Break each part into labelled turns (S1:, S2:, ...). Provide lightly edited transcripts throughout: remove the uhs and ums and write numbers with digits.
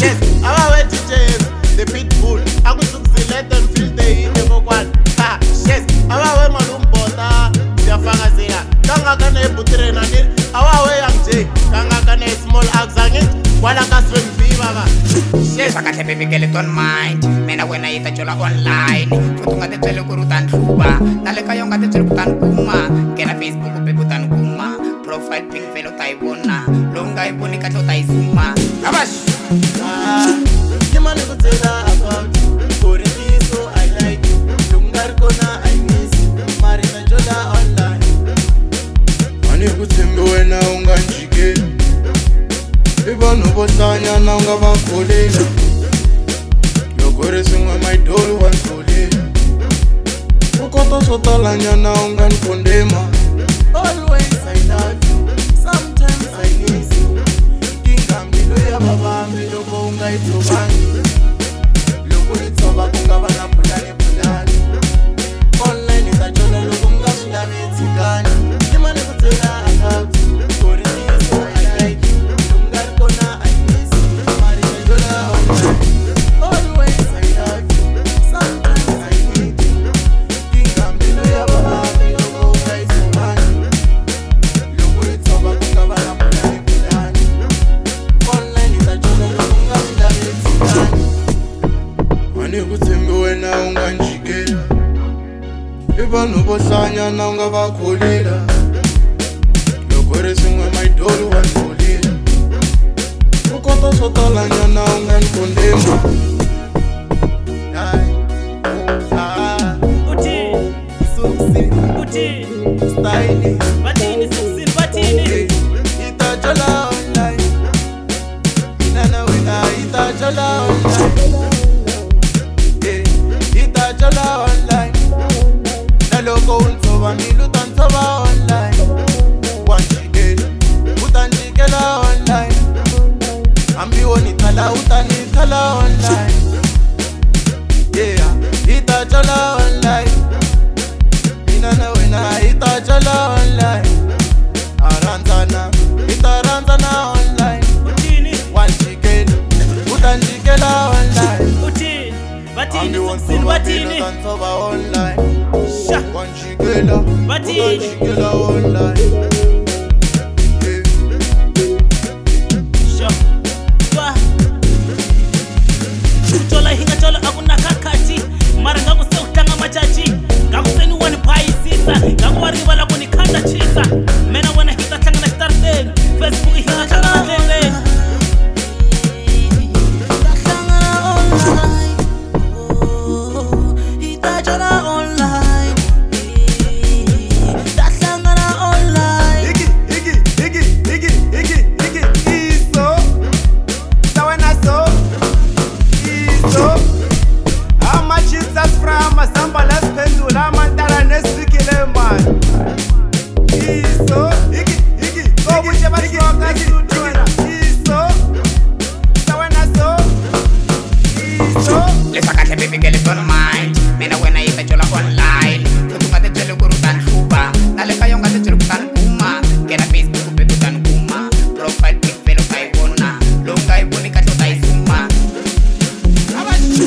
S1: Yes, abawe DJs, the pitbull. Akusukuzilet and feel the heat kokwana. Ha, yes, abawe malumbota. Siyafakazela. Kangakane ebutrena nini? Abawe young J. Kangakane small axangit. Wala kaswen viva ba.
S2: Yes, akahle baby girl don't mind. Mina wena itajola online. Futunga te tshwele kuri utanhluva. Nale ka yonga te tshwele kutanhuma. Kena Facebook baby utanhuma. Profile pic vele utayibona. Longa iboni kahle utayizuma. Abash.
S1: Kimani kutela about for it so I like you. Lungar kona I miss you. Marina jola online.
S3: Mani kutembe wena unganjikela. Ibanu botanya na ungabakholela. Yogore singwe maidolo wantolela. Ukoto sotalanya na ungankondema.
S1: Always I love you. Sometimes I miss you. Kingamilo ya baba mbilo ko ungaitobani. Loko itsoba kungaba na pulani pulani. Online itajola loko ungasudani tsikani. Kimani kutela about for it so I like you. Lungar kona I miss you. Marina jola online. Always I love you. Sometimes I need you. Kingamilo ya baba mbilo ko ungaitobani. Loko itsoba kungaba na pulani pulani. Online itajola loko ungasudani tsikani.
S3: Mani kutembe wena unganjikela. Ibanu botlanya na ungabakholela. Yogore singwe maidolo wantolela. Ukoto sotalanya na ungankondema.
S1: Styling.
S4: Batini succeed, batini.
S1: Itajola online. Inana wena itajola online. Itajola online. Naloko untoba miluta ntoba online. Wanjikela, utanjikela online. Ambiwo nithala utanithala online. Yeah, itajola online. Inana wena itajola online. Aranzana, itaranzana online.
S4: Batini,
S1: Wanjikela, utanjikela online.
S4: batini. Batini
S1: Ambiwo
S4: succeed,
S1: ntoba
S4: batini.
S1: miluta ntoba online.
S4: Sha,
S1: Wanjikela,
S4: Batini.
S1: utanjikela online.
S4: sha. Ba. Chola hinga chola akuna kakati. Mara ngaku se utanga machachi. Ngaku se ni wani paisisa. Ngaku wari bala kuni kanda chisa. Mena wana hita tanga na starten. Facebook hinga chola lele.
S2: Lesa kahle baby girl don't mind. Mina wena itajola online. Futunga te tshwele kuri utanhluva. Nale ka yonga te tshwele kutanhuma. Kena Facebook baby utanhuma. Profile pic vele utayibona. Longa iboni kahle utayizuma. Abash.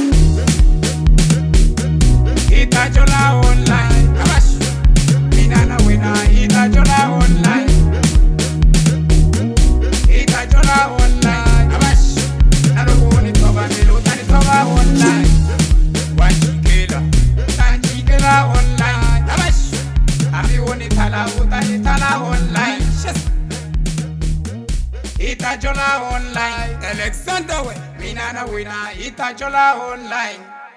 S2: Itajola online. Abash. Mina na wena itajola online. Itajola online. Abash. Naloko unitoba milu utanitoba online. Wanjikela, utanjikela online. Abash. Ambiwo nithala utanithala online. Yes. Itajola online. Alexander we. Mina na wena itajola online.